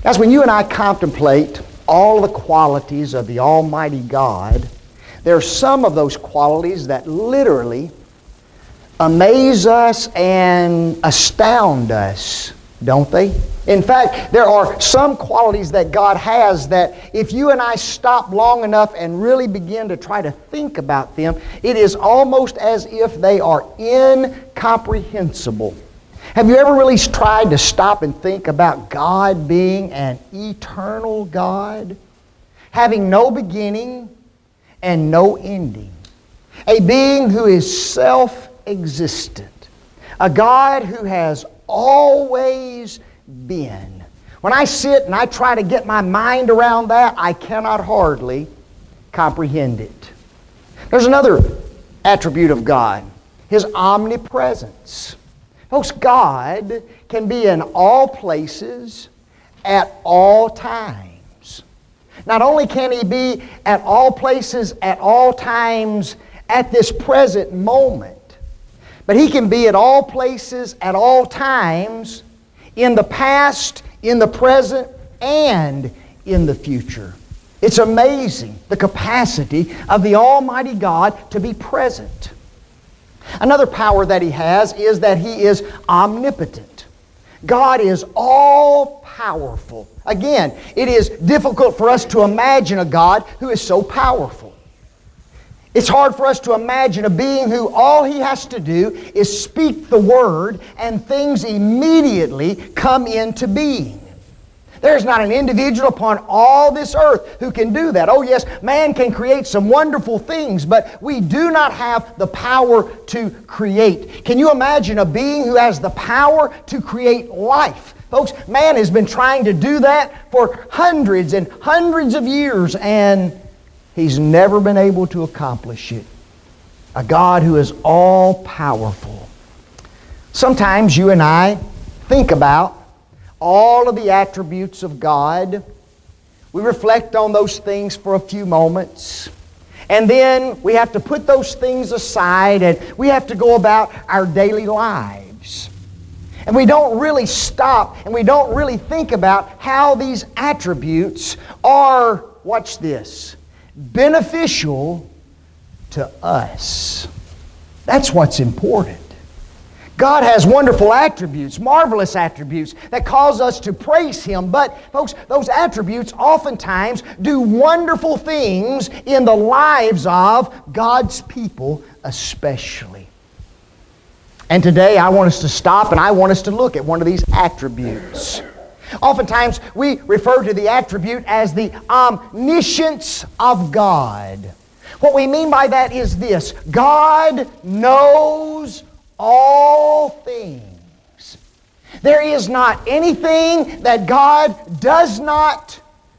As when you and I contemplate all the qualities of the Almighty God, there are some of those qualities that literally amaze us and astound us, don't they? In fact, there are some qualities that God has that if you and I stop long enough and really begin to try to think about them, it is almost as if they are incomprehensible. Have you ever really tried to stop and think about God being an eternal God, having no beginning and no ending, a being who is self-existent, a God who has always been? When I sit and I try to get my mind around that, I cannot hardly comprehend it. There's another attribute of God, His omnipresence. Folks, God can be in all places at all times. Not only can He be at all places at all times at this present moment, but He can be at all places at all times in the past, in the present, and in the future. It's amazing the capacity of the Almighty God to be present. Another power that He has is that He is omnipotent. God is all-powerful. Again, it is difficult for us to imagine a God who is so powerful. It's hard for us to imagine a being who all He has to do is speak the word and things immediately come into being. There's not an individual upon all this earth who can do that. Oh yes, man can create some wonderful things, but we do not have the power to create. Can you imagine a being who has the power to create life? Folks, man has been trying to do that for hundreds and hundreds of years, and he's never been able to accomplish it. A God who is all-powerful. Sometimes you and I think about all of the attributes of God. We reflect on those things for a few moments. And then we have to put those things aside and we have to go about our daily lives. And we don't really stop and we don't really think about how these attributes are, watch this, beneficial to us. That's what's important. God has wonderful attributes, marvelous attributes that cause us to praise Him. But, folks, those attributes oftentimes do wonderful things in the lives of God's people especially. And today I want us to stop and I want us to look at one of these attributes. Oftentimes we refer to the attribute as the omniscience of God. What we mean by that is this: God knows all things. There is not anything that God does not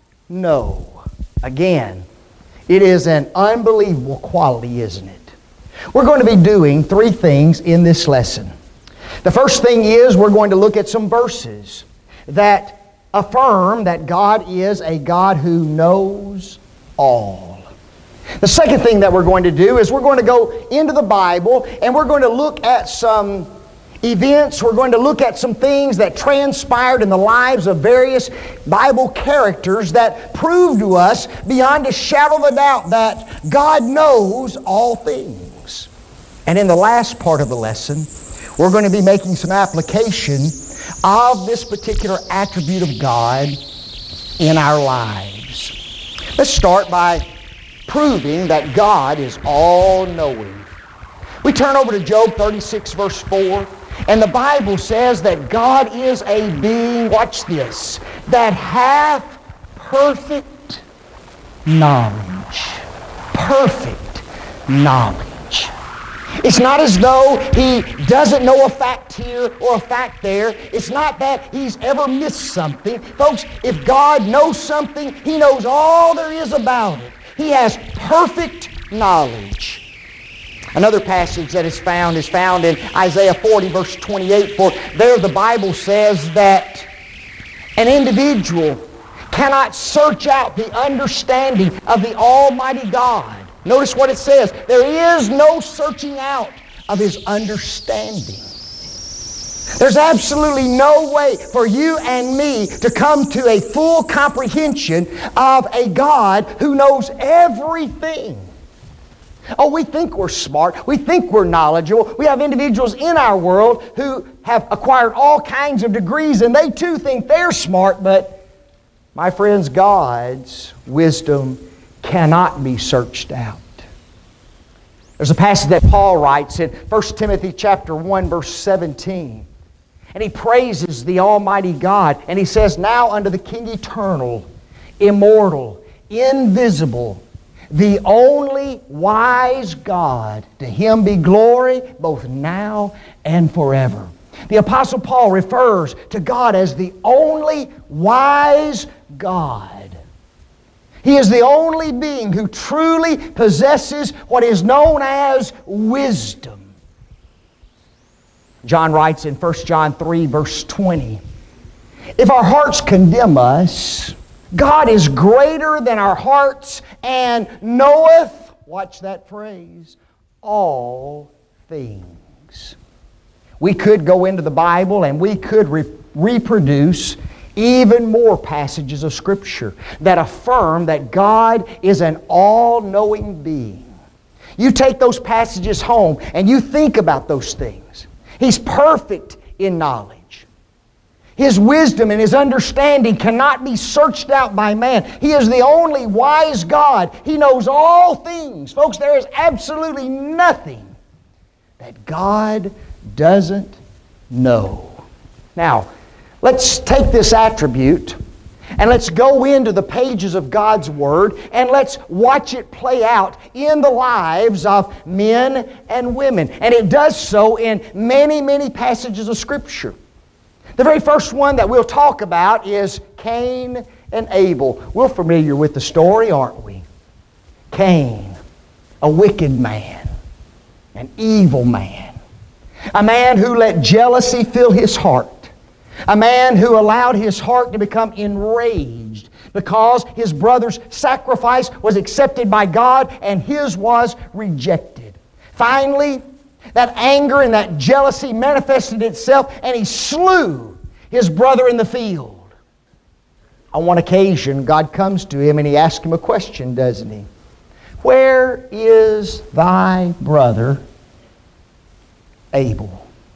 know. Again, it is an unbelievable quality, isn't it? We're going to be doing three things in this lesson. The first thing is we're going to look at some verses that affirm that God is a God who knows all. The second thing that we're going to do is we're going to go into the Bible and we're going to look at some events. We're going to look at some things that transpired in the lives of various Bible characters that prove to us beyond a shadow of a doubt that God knows all things. And in the last part of the lesson, we're going to be making some application of this particular attribute of God in our lives. Let's start by proving that God is all-knowing. We turn over to Job 36, verse 4, and the Bible says that God is a being, watch this, that hath perfect knowledge. Perfect knowledge. It's not as though He doesn't know a fact here or a fact there. It's not that He's ever missed something. Folks, if God knows something, He knows all there is about it. He has perfect knowledge. Another passage that is found in Isaiah 40, verse 28. For there the Bible says that an individual cannot search out the understanding of the Almighty God. Notice what it says. There is no searching out of His understanding. There's absolutely no way for you and me to come to a full comprehension of a God who knows everything. Oh, we think we're smart. We think we're knowledgeable. We have individuals in our world who have acquired all kinds of degrees, and they too think they're smart, but my friends, God's wisdom cannot be searched out. There's a passage that Paul writes in 1 Timothy chapter 1, verse 17. And he praises the Almighty God. And he says, "Now unto the King eternal, immortal, invisible, the only wise God, to Him be glory both now and forever." The Apostle Paul refers to God as the only wise God. He is the only being who truly possesses what is known as wisdom. John writes in 1 John 3, verse 20, "If our hearts condemn us, God is greater than our hearts and knoweth," watch that phrase, "all things." We could go into the Bible and we could reproduce even more passages of Scripture that affirm that God is an all-knowing being. You take those passages home and you think about those things. He's perfect in knowledge. His wisdom and His understanding cannot be searched out by man. He is the only wise God. He knows all things. Folks, there is absolutely nothing that God doesn't know. Now, let's take this attribute and let's go into the pages of God's Word and let's watch it play out in the lives of men and women. And it does so in many, many passages of Scripture. The very first one that we'll talk about is Cain and Abel. We're familiar with the story, aren't we? Cain, a wicked man, an evil man, a man who let jealousy fill his heart. A man who allowed his heart to become enraged because his brother's sacrifice was accepted by God and his was rejected. Finally, that anger and that jealousy manifested itself and he slew his brother in the field. On one occasion, God comes to him and He asks him a question, doesn't He? "Where is thy brother Abel?"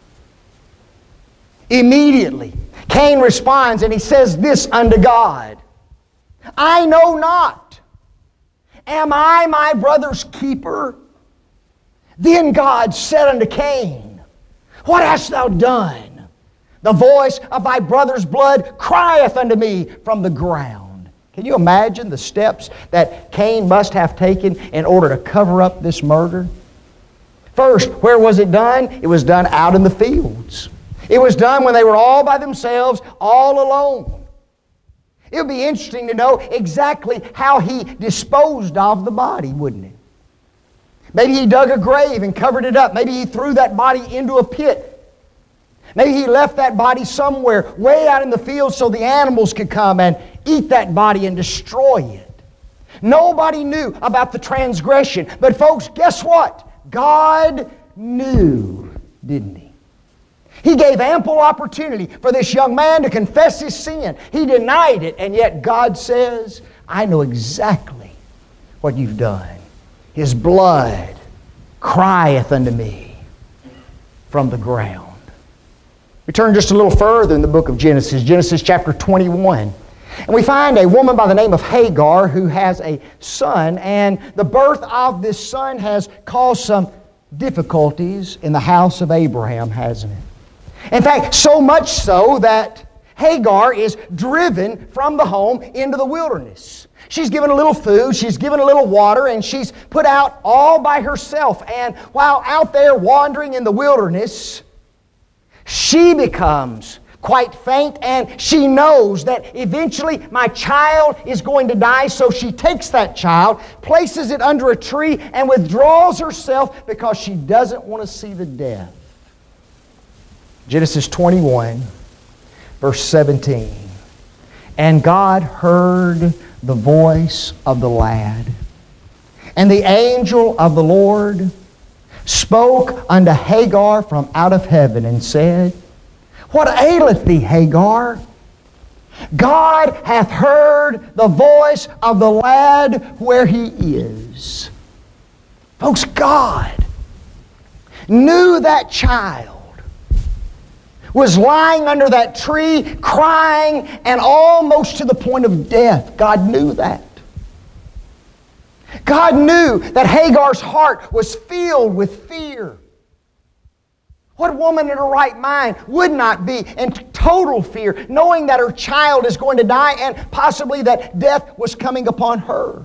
Immediately, Cain responds and he says this unto God, "I know not. Am I my brother's keeper?" Then God said unto Cain, "What hast thou done? The voice of thy brother's blood crieth unto me from the ground." Can you imagine the steps that Cain must have taken in order to cover up this murder? First, where was it done? It was done out in the fields. It was done when they were all by themselves, all alone. It would be interesting to know exactly how he disposed of the body, wouldn't it? Maybe he dug a grave and covered it up. Maybe he threw that body into a pit. Maybe he left that body somewhere way out in the field so the animals could come and eat that body and destroy it. Nobody knew about the transgression. But folks, guess what? God knew, didn't He? He gave ample opportunity for this young man to confess his sin. He denied it, and yet God says, "I know exactly what you've done. His blood crieth unto me from the ground." We turn just a little further in the book of Genesis, Genesis chapter 21. And we find a woman by the name of Hagar who has a son, and the birth of this son has caused some difficulties in the house of Abraham, hasn't it? In fact, so much so that Hagar is driven from the home into the wilderness. She's given a little food, she's given a little water, and she's put out all by herself. And while out there wandering in the wilderness, she becomes quite faint, and she knows that eventually my child is going to die, so she takes that child, places it under a tree, and withdraws herself because she doesn't want to see the death. Genesis 21, verse 17. "And God heard the voice of the lad, and the angel of the Lord spoke unto Hagar from out of heaven and said, What aileth thee, Hagar? God hath heard the voice of the lad where he is. Folks, God knew that child was lying under that tree, crying, and almost to the point of death. God knew that. God knew that Hagar's heart was filled with fear. What woman in her right mind would not be in total fear, knowing that her child is going to die and possibly that death was coming upon her?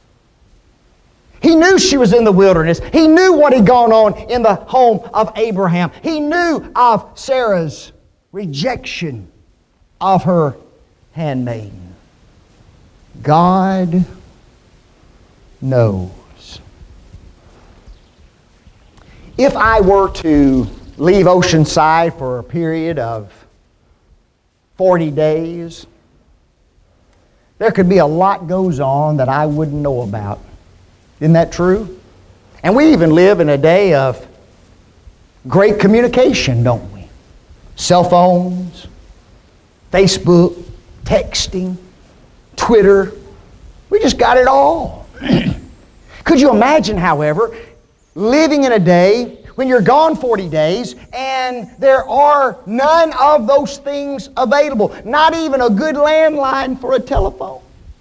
He knew she was in the wilderness. He knew what had gone on in the home of Abraham. He knew of Sarah's rejection of her handmaiden. God knows. If I were to leave Oceanside for a period of 40 days, there could be a lot goes on that I wouldn't know about. Isn't that true? And we even live in a day of great communication, don't we? Cell phones, Facebook, texting, Twitter. We just got it all. Could you imagine, however, living in a day when you're gone 40 days and there are none of those things available? Not even a good landline for a telephone.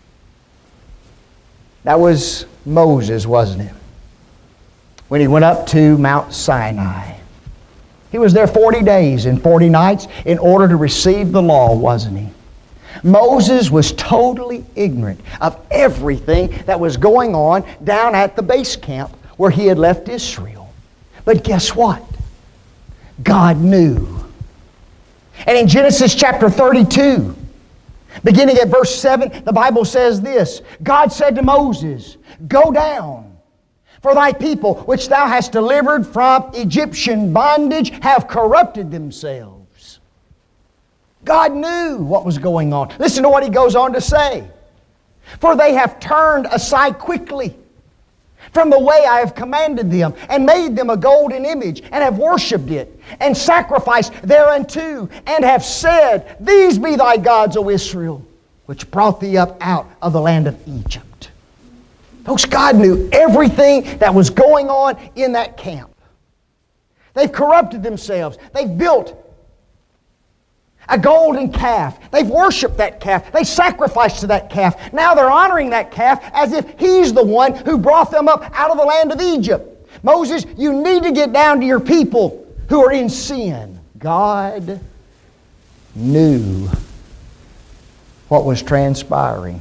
That was Moses, wasn't it? When he went up to Mount Sinai. He was there 40 days and 40 nights in order to receive the law, wasn't he? Moses was totally ignorant of everything that was going on down at the base camp where he had left Israel. But guess what? God knew. And in Genesis chapter 32, beginning at verse 7, the Bible says this: God said to Moses, "Go down, for thy people, which thou hast delivered from Egyptian bondage, have corrupted themselves." God knew what was going on. Listen to what he goes on to say. "For they have turned aside quickly from the way I have commanded them, and made them a golden image, and have worshipped it, and sacrificed thereunto, and have said, These be thy gods, O Israel, which brought thee up out of the land of Egypt." Folks, God knew everything that was going on in that camp. They've corrupted themselves. They've built a golden calf. They've worshiped that calf. They sacrificed to that calf. Now they're honoring that calf as if he's the one who brought them up out of the land of Egypt. Moses, you need to get down to your people who are in sin. God knew what was transpiring.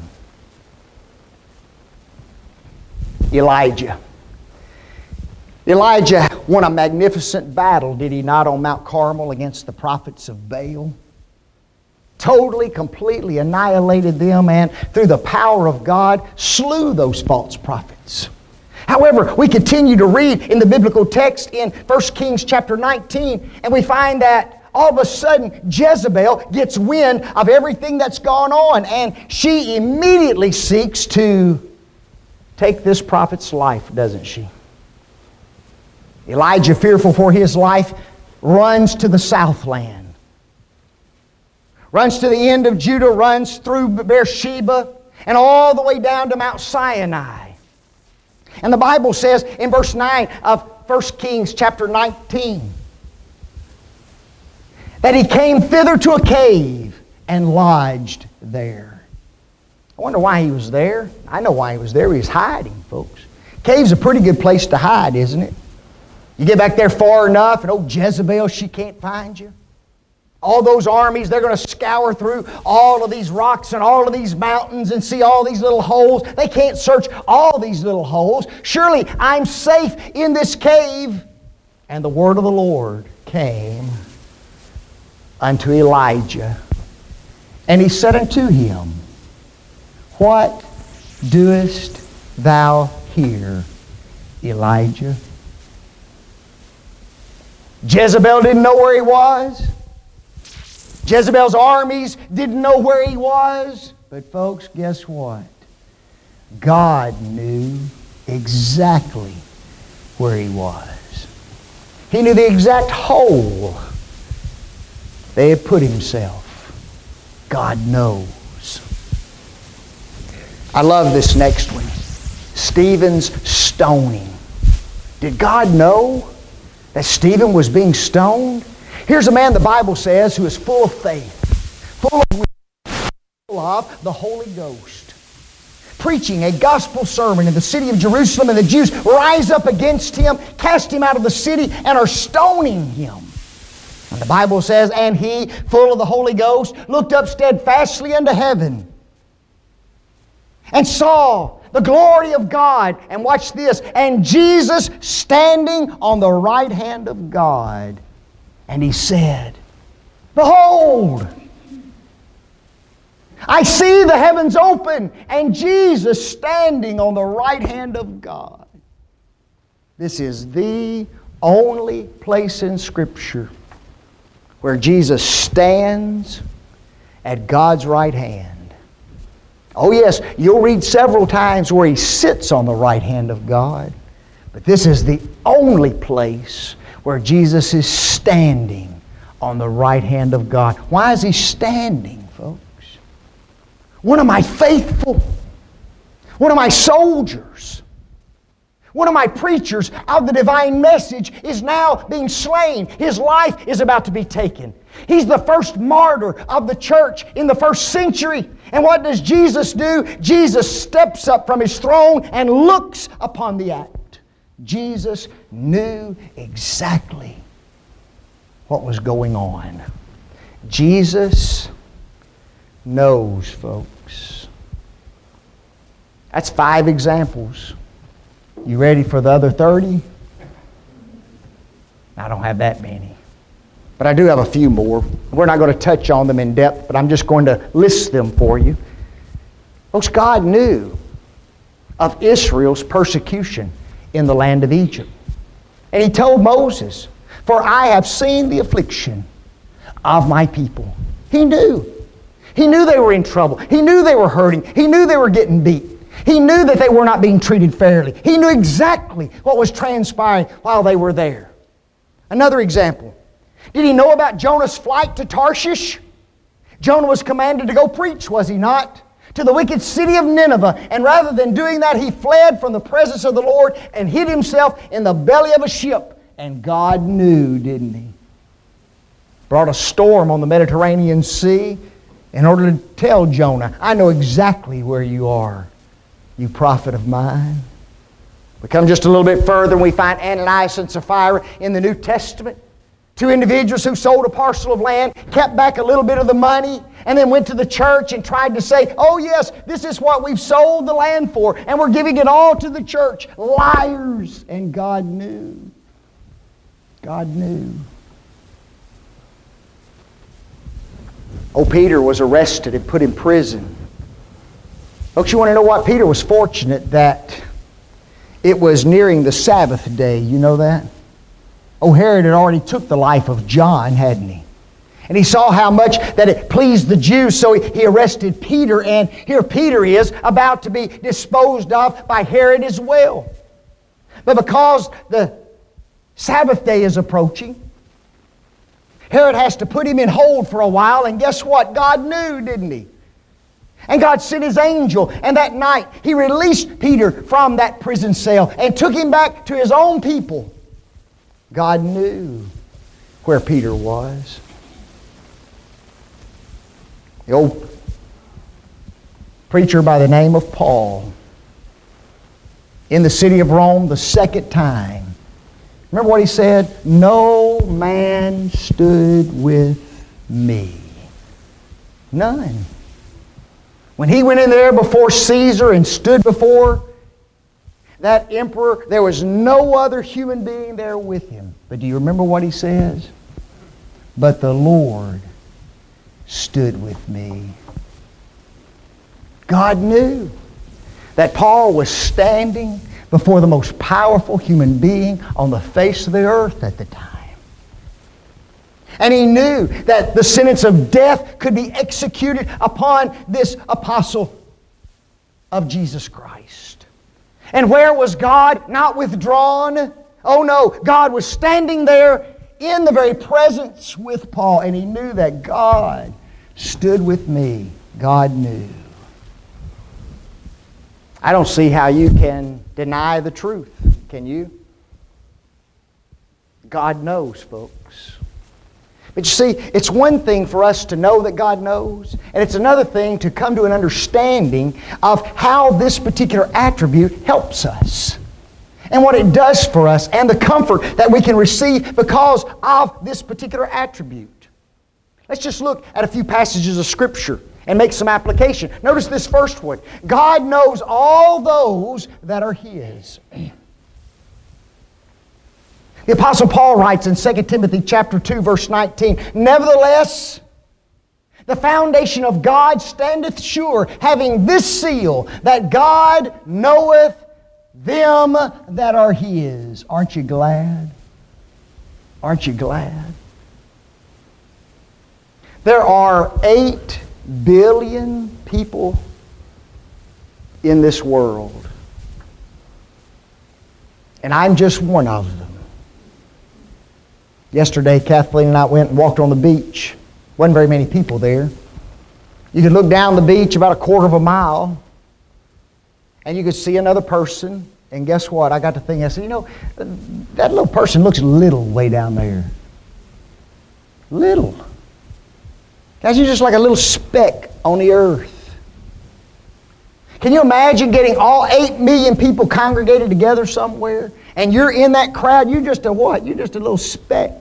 Elijah. Elijah won a magnificent battle, did he not, on Mount Carmel against the prophets of Baal? Totally, completely annihilated them, and through the power of God, slew those false prophets. However, we continue to read in the biblical text in 1 Kings chapter 19, and we find that all of a sudden Jezebel gets wind of everything that's gone on, and she immediately seeks to take this prophet's life, doesn't she? Elijah, fearful for his life, runs to the southland. Runs to the end of Judah, runs through Beersheba, and all the way down to Mount Sinai. And the Bible says in verse 9 of 1 Kings chapter 19 that he came thither to a cave and lodged there. I wonder why he was there. I know why he was there. He was hiding, folks. Cave's a pretty good place to hide, isn't it? You get back there far enough and old Jezebel, she can't find you. All those armies, they're going to scour through all of these rocks and all of these mountains and see all these little holes. They can't search all these little holes. Surely I'm safe in this cave. And the word of the Lord came unto Elijah. And he said unto him, What doest thou here, Elijah? Jezebel didn't know where he was. Jezebel's armies didn't know where he was. But folks, guess what? God knew exactly where he was. He knew the exact hole They had put Himself. God knows. I love this next one. Stephen's stoning. Did God know that Stephen was being stoned? Here's a man, the Bible says, who is full of faith, full of the Holy Ghost, preaching a gospel sermon in the city of Jerusalem, and the Jews rise up against him, cast him out of the city, and are stoning him. And the Bible says, and he, full of the Holy Ghost, looked up steadfastly unto heaven and saw the glory of God. And watch this. And Jesus standing on the right hand of God. And he said, Behold, I see the heavens open and Jesus standing on the right hand of God. This is the only place in Scripture where Jesus stands at God's right hand. Oh yes, you'll read several times where He sits on the right hand of God. But this is the only place where Jesus is standing on the right hand of God. Why is He standing, folks? One of my faithful, one of my soldiers, one of my preachers of the divine message is now being slain. His life is about to be taken. He's the first martyr of the church in the first century. And what does Jesus do? Jesus steps up from His throne and looks upon the act. Jesus knew exactly what was going on. Jesus knows, folks. That's 5 examples. You ready for the other 30? I don't have that many. But I do have a few more. We're not going to touch on them in depth, but I'm just going to list them for you. Folks, God knew of Israel's persecution in the land of Egypt. And He told Moses, For I have seen the affliction of my people. He knew. He knew they were in trouble. He knew they were hurting. He knew they were getting beat. He knew that they were not being treated fairly. He knew exactly what was transpiring while they were there. Another example. Did He know about Jonah's flight to Tarshish? Jonah was commanded to go preach, was he not? To the wicked city of Nineveh. And rather than doing that, he fled from the presence of the Lord and hid himself in the belly of a ship. And God knew, didn't He? Brought a storm on the Mediterranean Sea in order to tell Jonah, I know exactly where you are, you prophet of mine. We come just a little bit further and we find Ananias and Sapphira in the New Testament. 2 individuals who sold a parcel of land, kept back a little bit of the money, and then went to the church and tried to say, oh yes, this is what we've sold the land for, and we're giving it all to the church. Liars! And God knew. God knew. Oh, Peter was arrested and put in prison. Folks, you want to know what? Peter was fortunate that it was nearing the Sabbath day. You know that? Oh, Herod had already took the life of John, hadn't he? And he saw how much that it pleased the Jews, so he arrested Peter, and here Peter is about to be disposed of by Herod as well. But because the Sabbath day is approaching, Herod has to put him in hold for a while, and guess what? God knew, didn't He? And God sent His angel, and that night He released Peter from that prison cell and took him back to his own people. God knew where Peter was. The old preacher by the name of Paul, in the city of Rome the second time. Remember what he said? No man stood with me. None. When he went in there before Caesar and stood before that emperor, there was no other human being there with him. But do you remember what he says? But the Lord stood with me. God knew that Paul was standing before the most powerful human being on the face of the earth at the time. And he knew that the sentence of death could be executed upon this apostle of Jesus Christ. And where was God? Not withdrawn. Oh no, God was standing there in the very presence with Paul, and he knew that God stood with me. God knew. I don't see how you can deny the truth, can you? God knows, folks. But you see, it's one thing for us to know that God knows, and it's another thing to come to an understanding of how this particular attribute helps us, and what it does for us, and the comfort that we can receive because of this particular attribute. Let's just look at a few passages of Scripture and make some application. Notice this first one. God knows all those that are His. The Apostle Paul writes in 2 Timothy chapter 2, verse 19, "Nevertheless, the foundation of God standeth sure, having this seal, that God knoweth them that are His." Aren't you glad? Aren't you glad? There are 8 billion people in this world, and I'm just one of them. Yesterday, Kathleen and I went and walked on the beach. Wasn't very many people there. You could look down the beach about a quarter of a mile, and you could see another person. And guess what? I got to thinking, I said, that little person looks little way down there. Little. Guys, you're just like a little speck on the earth. Can you imagine getting all 8 million people congregated together somewhere, and you're in that crowd? You're just a what? You're just a little speck.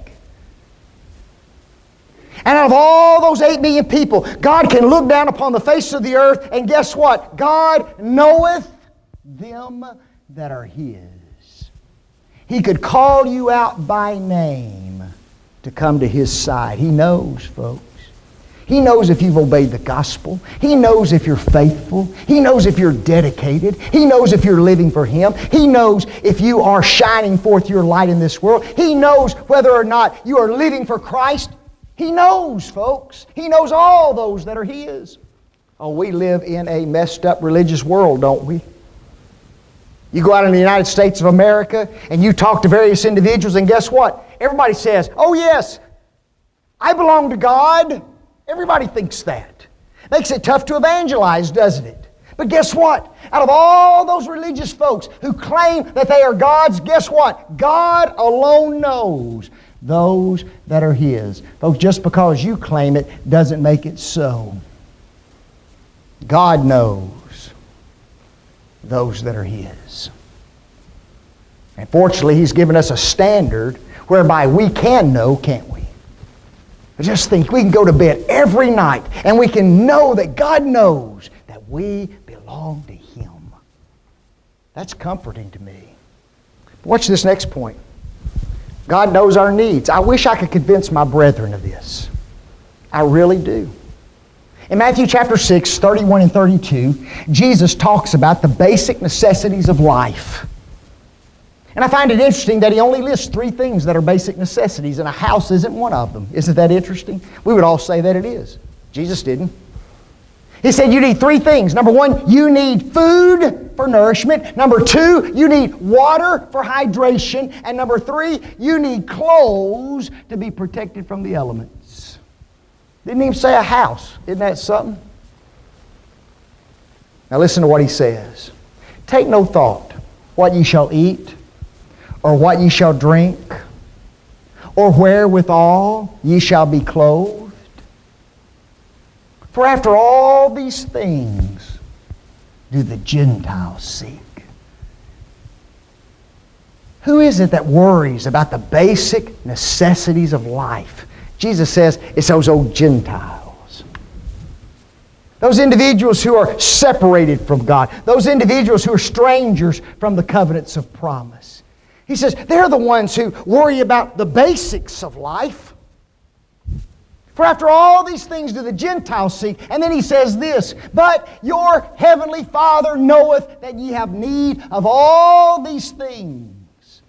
And out of all those 8 million people, God can look down upon the face of the earth, and guess what? God knoweth them that are His. He could call you out by name to come to His side. He knows, folks. He knows if you've obeyed the gospel. He knows if you're faithful. He knows if you're dedicated. He knows if you're living for Him. He knows if you are shining forth your light in this world. He knows whether or not you are living for Christ. He knows, folks. He knows all those that are His. Oh, we live in a messed up religious world, don't we? You go out in the United States of America and you talk to various individuals, and guess what? Everybody says, "Oh yes, I belong to God." Everybody thinks that. Makes it tough to evangelize, doesn't it? But guess what? Out of all those religious folks who claim that they are God's, guess what? God alone knows those that are His. Folks, just because you claim it doesn't make it so. God knows those that are His. And fortunately, He's given us a standard whereby we can know, can't we? Just think, we can go to bed every night and we can know that God knows that we belong to Him. That's comforting to me. Watch this next point. God knows our needs. I wish I could convince my brethren of this. I really do. In Matthew chapter 6, 31 and 32, Jesus talks about the basic necessities of life. And I find it interesting that He only lists 3 things that are basic necessities, and a house isn't one of them. Isn't that interesting? We would all say that it is. Jesus didn't. He said you need 3 things. Number 1, you need food for nourishment. Number 2, you need water for hydration. And number 3, you need clothes to be protected from the elements. Didn't even say a house. Isn't that something? Now listen to what He says. Take no thought what ye shall eat, or what ye shall drink, or wherewithal ye shall be clothed. For after all these things do the Gentiles seek. Who is it that worries about the basic necessities of life? Jesus says it's those old Gentiles. Those individuals who are separated from God. Those individuals who are strangers from the covenants of promise. He says they're the ones who worry about the basics of life. For after all these things do the Gentiles seek. And then He says this, but your heavenly Father knoweth that ye have need of all these things.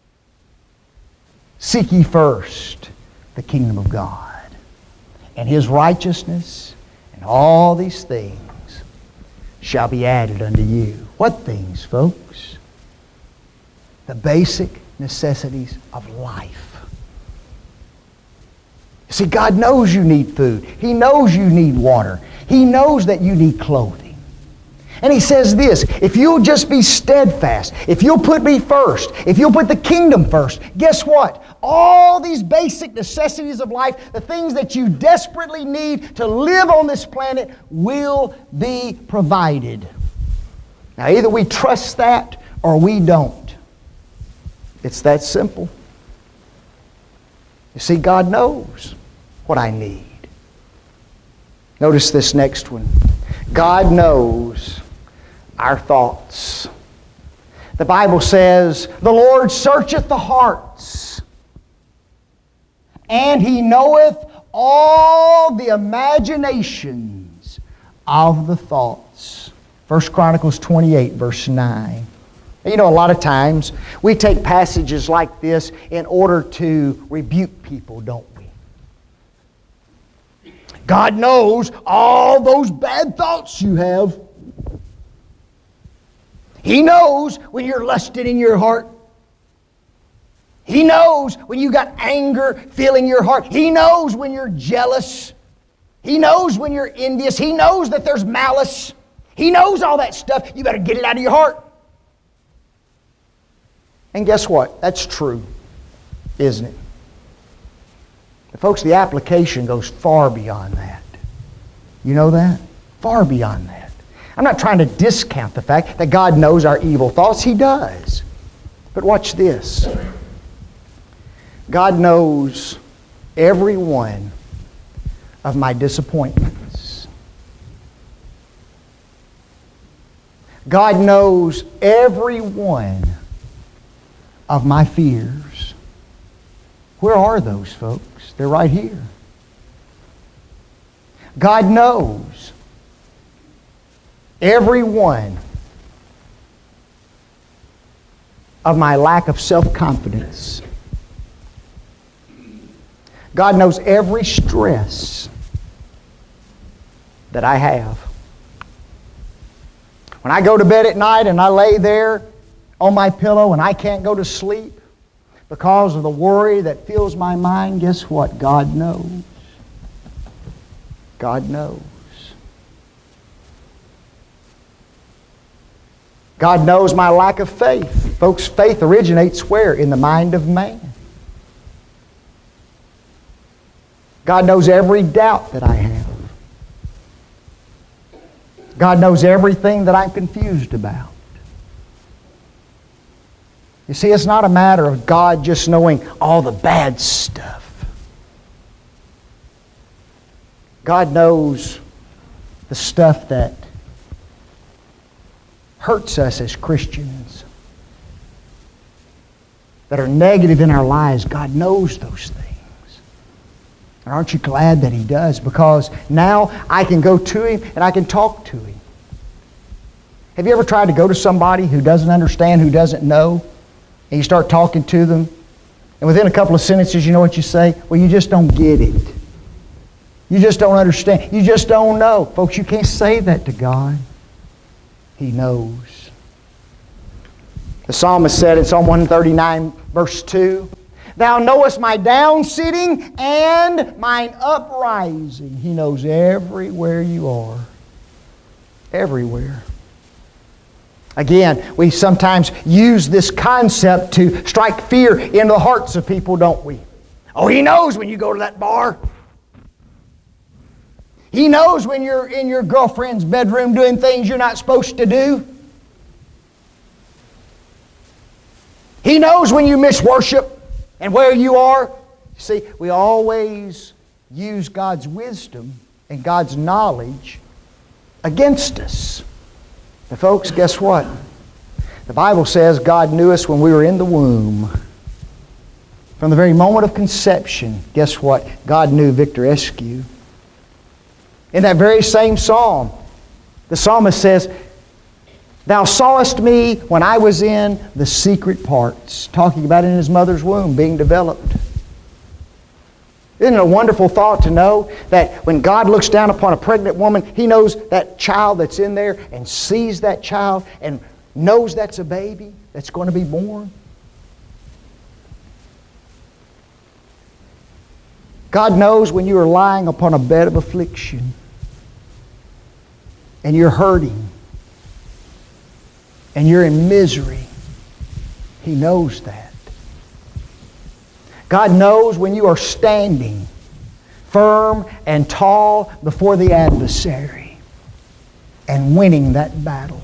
Seek ye first the kingdom of God and His righteousness, and all these things shall be added unto you. What things, folks? The basic necessities of life. See, God knows you need food. He knows you need water. He knows that you need clothing. And He says this, if you'll just be steadfast, if you'll put me first, if you'll put the kingdom first, guess what? All these basic necessities of life, the things that you desperately need to live on this planet, will be provided. Now, either we trust that or we don't. It's that simple. You see, God knows what I need. Notice this next one. God knows our thoughts. The Bible says, the Lord searcheth the hearts, and He knoweth all the imaginations of the thoughts. 1 Chronicles 28, verse 9. You know, a lot of times we take passages like this in order to rebuke people, don't we? God knows all those bad thoughts you have. He knows when you're lusted in your heart. He knows when you got anger filling your heart. He knows when you're jealous. He knows when you're envious. He knows that there's malice. He knows all that stuff. You better get it out of your heart. And guess what? That's true, isn't it? But folks, the application goes far beyond that. You know that? Far beyond that. I'm not trying to discount the fact that God knows our evil thoughts. He does. But watch this. God knows every one of my disappointments. God knows every one of my fears. Where are those, folks? They're right here. God knows every one of my lack of self-confidence. God knows every stress that I have. When I go to bed at night and I lay there on my pillow and I can't go to sleep because of the worry that fills my mind, guess what? God knows. God knows. God knows my lack of faith. Folks, faith originates where? In the mind of man. God knows every doubt that I have. God knows everything that I'm confused about. You see, it's not a matter of God just knowing all the bad stuff. God knows the stuff that hurts us as Christians, that are negative in our lives. God knows those things. And aren't you glad that He does? Because now I can go to Him and I can talk to Him. Have you ever tried to go to somebody who doesn't understand, who doesn't know, and you start talking to them, and within a couple of sentences you know what you say? Well, you just don't get it. You just don't understand. You just don't know. Folks, you can't say that to God. He knows. The psalmist said in Psalm 139, verse 2, Thou knowest my down sitting and mine uprising. He knows everywhere you are. Everywhere. Again, we sometimes use this concept to strike fear into the hearts of people, don't we? Oh, He knows when you go to that bar. He knows when you're in your girlfriend's bedroom doing things you're not supposed to do. He knows when you miss worship and where you are. See, we always use God's wisdom and God's knowledge against us. But folks, guess what? The Bible says God knew us when we were in the womb. From the very moment of conception, guess what? God knew Victor Eskew. In that very same psalm, the psalmist says, Thou sawest me when I was in the secret parts. Talking about in his mother's womb being developed. Isn't it a wonderful thought to know that when God looks down upon a pregnant woman, He knows that child that's in there and sees that child and knows that's a baby that's going to be born? God knows when you are lying upon a bed of affliction and you're hurting and you're in misery. He knows that. God knows when you are standing firm and tall before the adversary and winning that battle.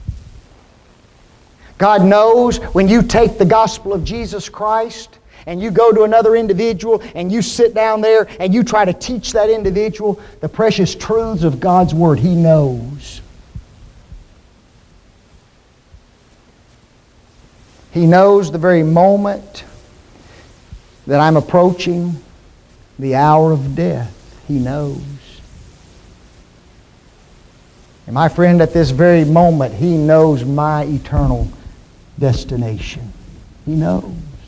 God knows when you take the gospel of Jesus Christ and you go to another individual and you sit down there and you try to teach that individual the precious truths of God's Word. He knows. He knows the very moment that I'm approaching the hour of death. He knows. And my friend, at this very moment, He knows my eternal destination. He knows.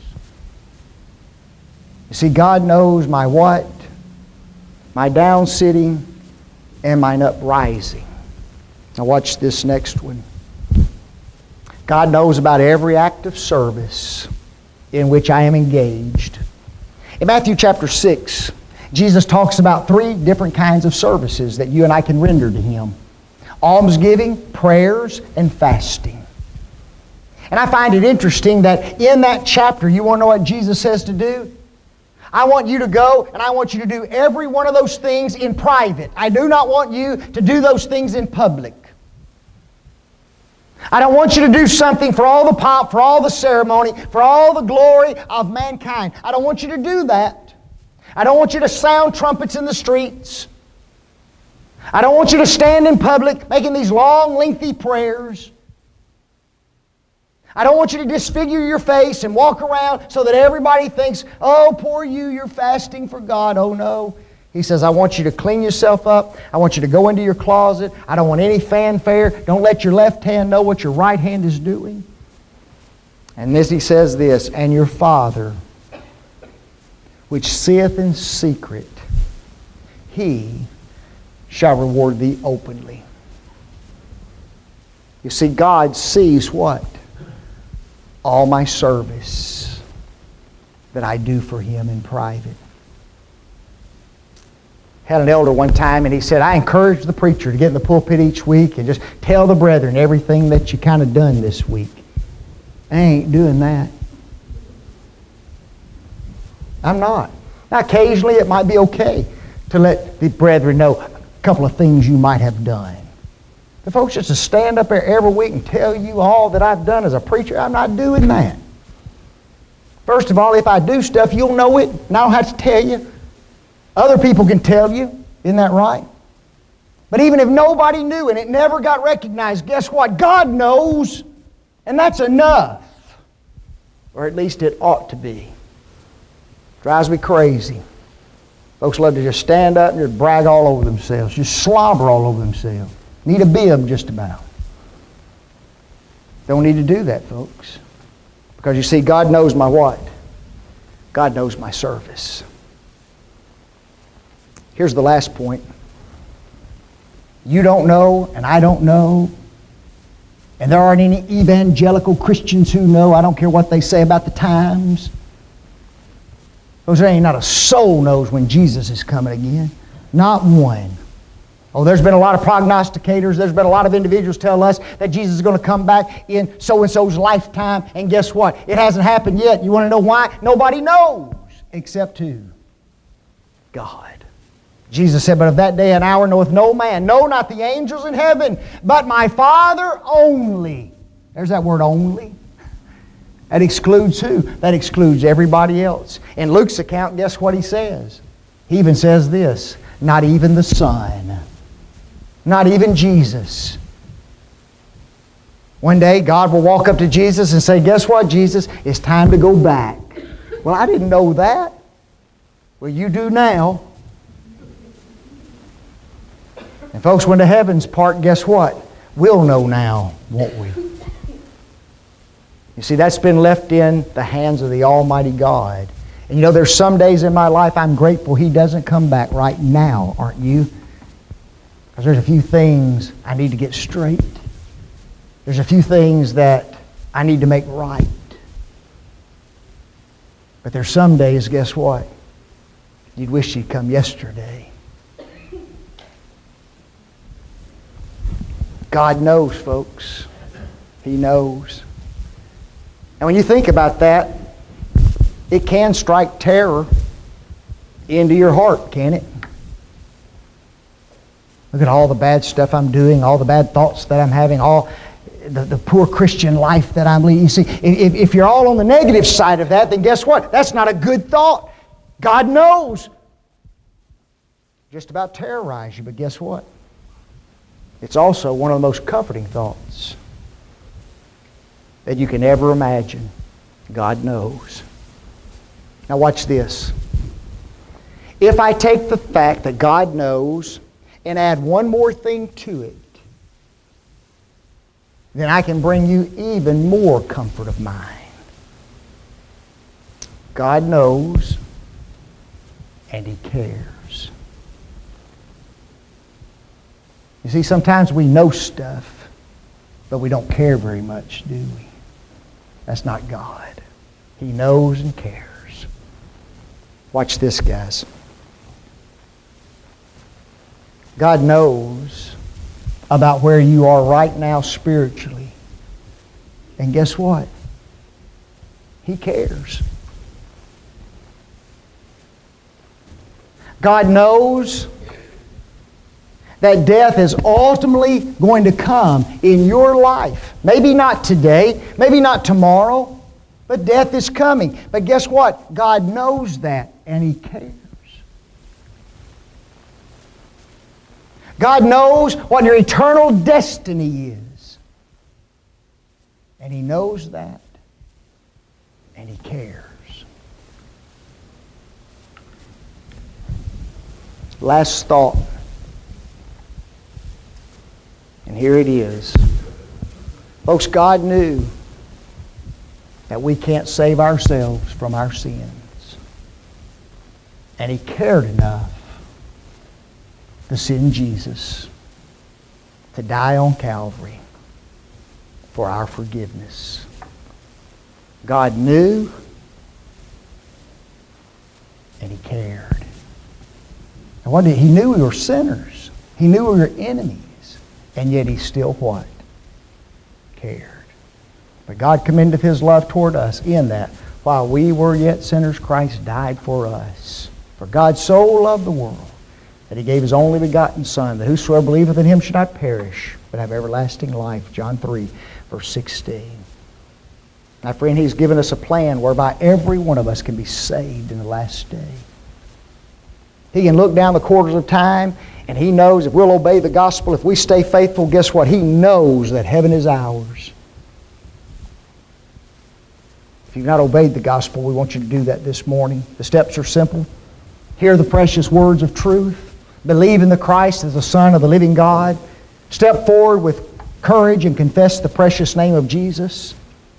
You see, God knows my what, my down sitting, and mine uprising. Now watch this next one. God knows about every act of service in which I am engaged. In Matthew chapter 6, Jesus talks about 3 different kinds of services that you and I can render to Him. Almsgiving, prayers, and fasting. And I find it interesting that in that chapter, you want to know what Jesus says to do? I want you to go and I want you to do every one of those things in private. I do not want you to do those things in public. I don't want you to do something for all the pomp, for all the ceremony, for all the glory of mankind. I don't want you to do that. I don't want you to sound trumpets in the streets. I don't want you to stand in public making these long, lengthy prayers. I don't want you to disfigure your face and walk around so that everybody thinks, oh, poor you, you're fasting for God. Oh, no. He says, I want you to clean yourself up. I want you to go into your closet. I don't want any fanfare. Don't let your left hand know what your right hand is doing. And this, he says this, and your Father, which seeth in secret, He shall reward thee openly. You see, God sees what? All my service that I do for Him in private. Had an elder one time and he said, I encourage the preacher to get in the pulpit each week and just tell the brethren everything that you kind of done this week. I ain't doing that. I'm not. Now occasionally it might be okay to let the brethren know a couple of things you might have done. But folks, just to stand up there every week and tell you all that I've done as a preacher, I'm not doing that. First of all, if I do stuff, you'll know it, and I don't have to tell you. Other people can tell you. Isn't that right? But even if nobody knew and it never got recognized, guess what? God knows, and that's enough. Or at least it ought to be. Drives me crazy. Folks love to just stand up and just brag all over themselves, just slobber all over themselves. Need a bib just about. Don't need to do that, folks. Because you see, God knows my what? God knows my service. Here's the last point. You don't know, and I don't know, and there aren't any evangelical Christians who know. I don't care what they say about the times. Because there ain't not a soul knows when Jesus is coming again. Not one. Oh, there's been a lot of prognosticators. There's been a lot of individuals tell us that Jesus is going to come back in so-and-so's lifetime. And guess what? It hasn't happened yet. You want to know why? Nobody knows except who? God. Jesus said, but of that day and hour knoweth no man, no, not the angels in heaven, but my Father only. There's that word only. That excludes who? That excludes everybody else. In Luke's account, guess what he says? He even says this, not even the Son. Not even Jesus. One day, God will walk up to Jesus and say, guess what, Jesus? It's time to go back. Well, I didn't know that. Well, you do now. And folks, when the heavens part, guess what? We'll know now, won't we? You see, that's been left in the hands of the Almighty God. And you know, there's some days in my life I'm grateful He doesn't come back right now, aren't you? Because there's a few things I need to get straight. There's a few things that I need to make right. But there's some days, guess what? You'd wish He'd come yesterday. God knows, folks. He knows. And when you think about that, it can strike terror into your heart, can it? Look at all the bad stuff I'm doing, all the bad thoughts that I'm having, all the poor Christian life that I'm leading. You see, if you're all on the negative side of that, then guess what? That's not a good thought. God knows. Just about terrorize you, but guess what? It's also one of the most comforting thoughts that you can ever imagine. God knows. Now watch this. If I take the fact that God knows and add one more thing to it, then I can bring you even more comfort of mind. God knows and He cares. You see, sometimes we know stuff, but we don't care very much, do we? That's not God. He knows and cares. Watch this, guys. God knows about where you are right now spiritually. And guess what? He cares. God knows that death is ultimately going to come in your life. Maybe not today, maybe not tomorrow, but death is coming. But guess what? God knows that, and He cares. God knows what your eternal destiny is. And He knows that, and He cares. Last thought. And here it is. Folks, God knew that we can't save ourselves from our sins. And He cared enough to send Jesus to die on Calvary for our forgiveness. God knew and He cared. And what He knew we were sinners. He knew we were enemies. And yet He still what? Cared. But God commendeth His love toward us in that while we were yet sinners, Christ died for us. For God so loved the world that He gave His only begotten Son, that whosoever believeth in Him should not perish, but have everlasting life. John 3, verse 16. My friend, He's given us a plan whereby every one of us can be saved in the last day. He can look down the quarters of time, and He knows if we'll obey the gospel, if we stay faithful, guess what? He knows that heaven is ours. If you've not obeyed the gospel, we want you to do that this morning. The steps are simple. Hear the precious words of truth. Believe in the Christ as the Son of the living God. Step forward with courage and confess the precious name of Jesus.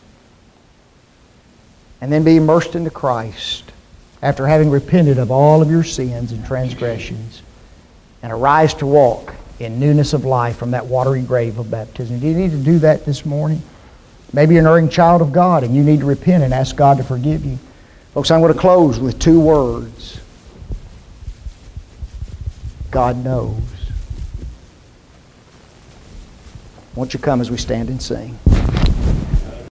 And then be immersed into Christ after having repented of all of your sins and transgressions, and arise to walk in newness of life from that watery grave of baptism. Do you need to do that this morning? Maybe you're an erring child of God and you need to repent and ask God to forgive you. Folks, I'm going to close with two words. God knows. Won't you come as we stand and sing?